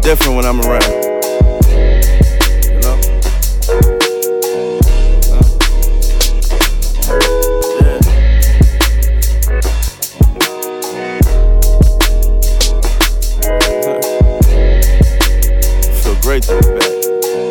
different when I'm around. You know? Yeah. Feel great to be back.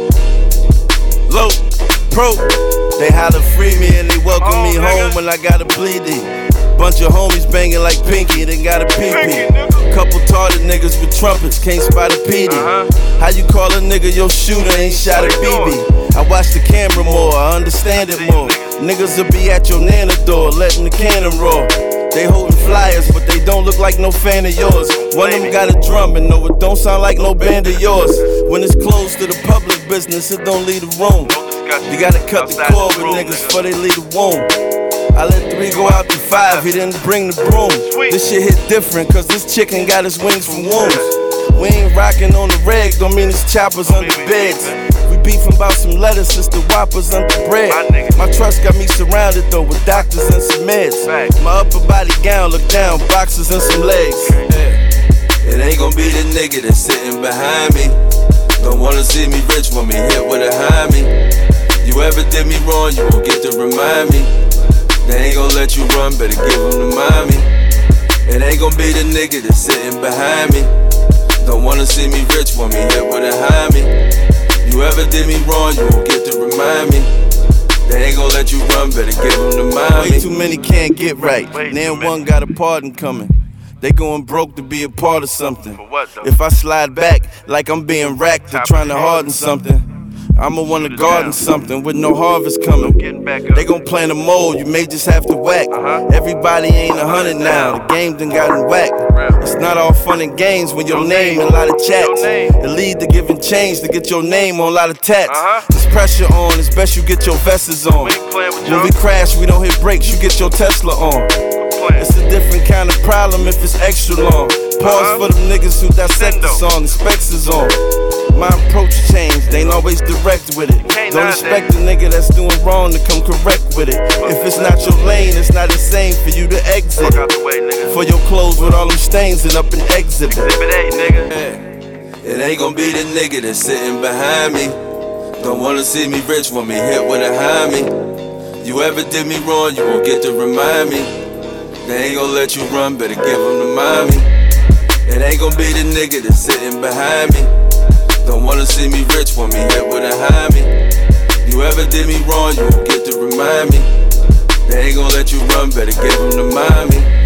Low, pro, they holler free me and they welcome me home when I got a bleedy. Bunch of homies banging like Pinky, they got a pee-pee. Couple tarted niggas with trumpets, can't spot a PD. How you call a nigga your shooter, ain't shot a BB? I watch the camera more, I understand it more. Niggas will be at your nana door, letting the cannon roar. They holding flyers, but they don't look like no fan of yours. One of them got a drum, and no, it don't sound like no band of yours. When it's closed to the public business, it don't leave the room. You gotta cut the cord with niggas before they leave the womb. I let 3 go out to 5, he didn't bring the broom. This shit hit different, cause this chicken got his wings from wounds. We ain't rockin' on the reg, don't mean it's choppers under beds. We beefin' about some lettuce, it's the whoppers under bread. My trust got me surrounded though with doctors and some meds. My upper body gown look down, boxes and some legs. It ain't gon' be the nigga that's sitting behind me. Don't wanna see me rich, want me hit with a high me. You ever did me wrong, you won't get to remind me. They ain't gon' let you run, better give them to mommy. It ain't gon' be the nigga that's sitting behind me. Don't wanna see me rich, want me hit with a high me. You ever did me wrong, you won't get to remind me. They ain't gon' let you run, better give them to mommy. Way too many can't get right, now one got a pardon coming. They going broke to be a part of something. If I slide back like I'm being racked or trying to harden something, I'ma wanna garden something with no harvest coming. They gon' plant a mold, you may just have to whack. Everybody ain't 100 now, the game done gotten whacked. It's not all fun and games when your name in a lot of chats. It lead to giving change to get your name on a lot of tats. There's pressure on, it's best you get your vests on. When we crash, we don't hit brakes, you get your Tesla on. It's a different kind of problem if it's extra long. Pause for them niggas who dissect the song, the specs is on. My approach changed, ain't always direct with it. Don't expect a nigga that's doing wrong to come correct with it. If it's not your lane, it's not the same for you to exit. For your clothes with all them stains and up in exhibit. It ain't gon' be the nigga that's sitting behind me. Don't wanna see me rich, want me hit with a high me. You ever did me wrong, you won't get to remind me. They ain't gon' let you run, better give them to mommy. It ain't gon' be the nigga that's sitting behind me. Don't wanna see me rich, want me hit with a high me. You ever did me wrong, you won't get to remind me. They ain't gon' let you run, better give them to mommy.